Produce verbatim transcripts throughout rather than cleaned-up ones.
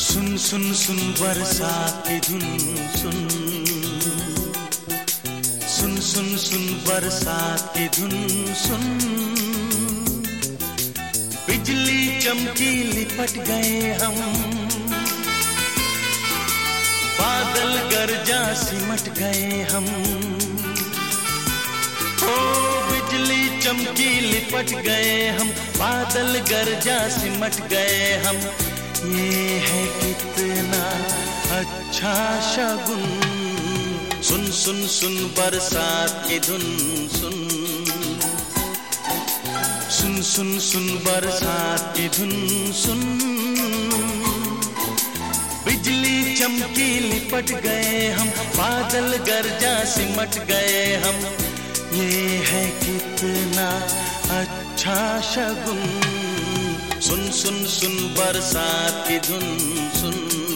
सुन सुन सुन बरसात की धुन सुन, सुन सुन सुन बरसात की धुन सुन। बिजली चमकी लिपट गए हम, बादल गरजा सिमट गए हम। ओ बिजली चमकी लिपट गए हम, बादल गरजा सिमट गए हम। ये है कितना अच्छा शगुन। सुन सुन सुन बरसात की धुन सुन, सुन सुन सुन बरसात की धुन सुन। बिजली चमकी लिपट गए हम, बादल गरजा सिमट गए हम। ये है कितना अच्छा शगुन। सुन सुन सुन बरसात की धुन सुन,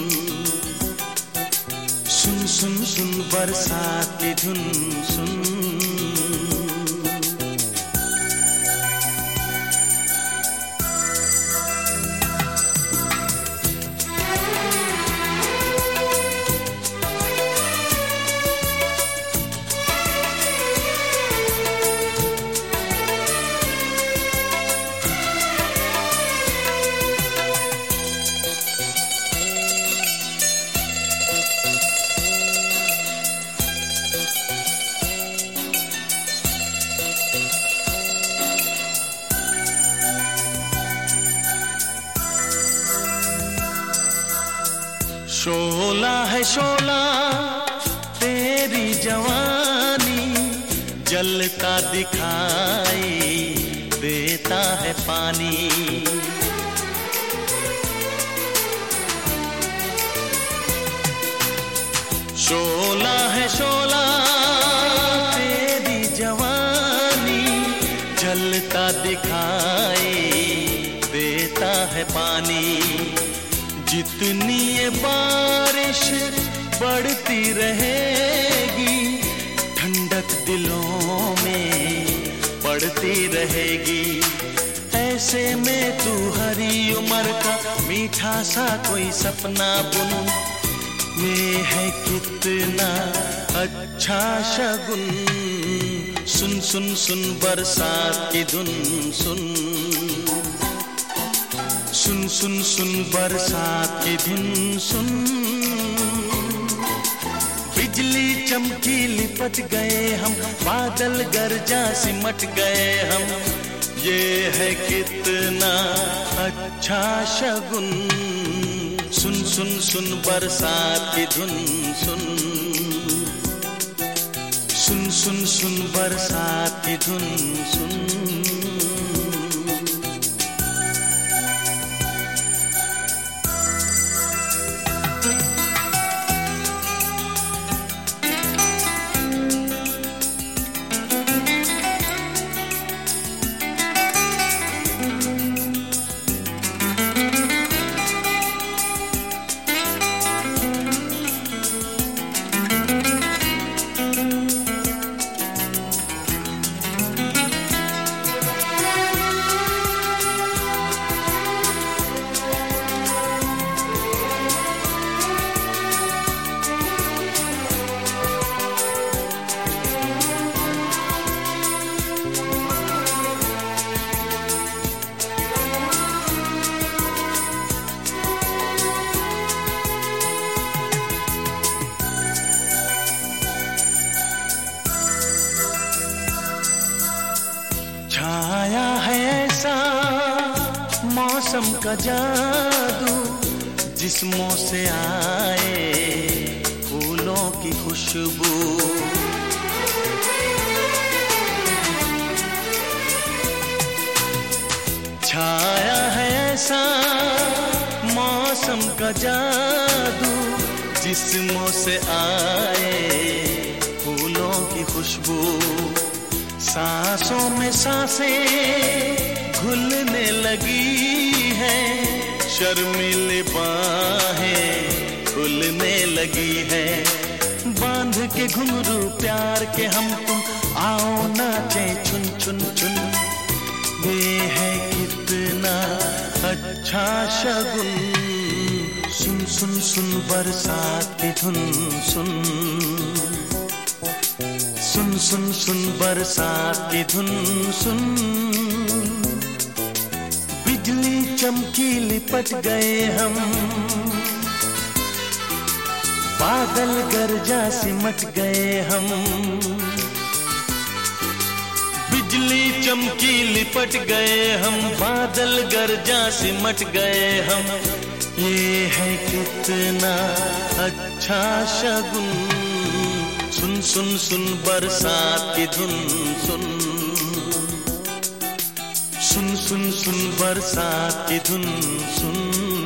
सुन सुन सुन बरसात की धुन सुन। शोला है शोला तेरी जवानी, जलता दिखाई देता है पानी। शोला है शोला तेरी जवानी, जलता दिखाई देता है पानी। जितनी ये बारिश बढ़ती रहेगी, ठंडक दिलों में पड़ती रहेगी। ऐसे में तू हरी उम्र का मीठा सा कोई सपना बुन। ये है कितना अच्छा शगुन। सुन सुन सुन बरसात की धुन सुन, सुन सुन सुन बरसात की धुन सुन। बिजली चमकी लिपट गए हम, बादल गरजा सिमट गए हम। ये है कितना अच्छा शगुन। सुन सुन सुन बरसात की धुन सुन, सुन सुन सुन बरसात की धुन सुन। छाया है ऐसा मौसम का जादू, जिस्मों से आए फूलों की खुशबू। छाया है ऐसा मौसम का जादू, जिस्मों से आए फूलों की खुशबू। सांसों में सांसें घुलने लगी है, शर्मीली बाहें खुलने लगी है। बांध के घुंघरू प्यार के हम तुम, आओ नाचे चुन चुन चुन। ये है कितना अच्छा शगुन। सुन सुन सुन बरसात की धुन सुन, सुन सुन सुन बरसात की धुन सुन। बिजली चमकी लिपट गए हम, बादल गरजा सिमट गए हम। बिजली चमकी लिपट गए हम, बादल गरजा सिमट गए हम। ये है कितना अच्छा शगुन, सुन सुन सुन बरसात की धुन सुन, सुन सुन सुन बरसात की धुन सुन।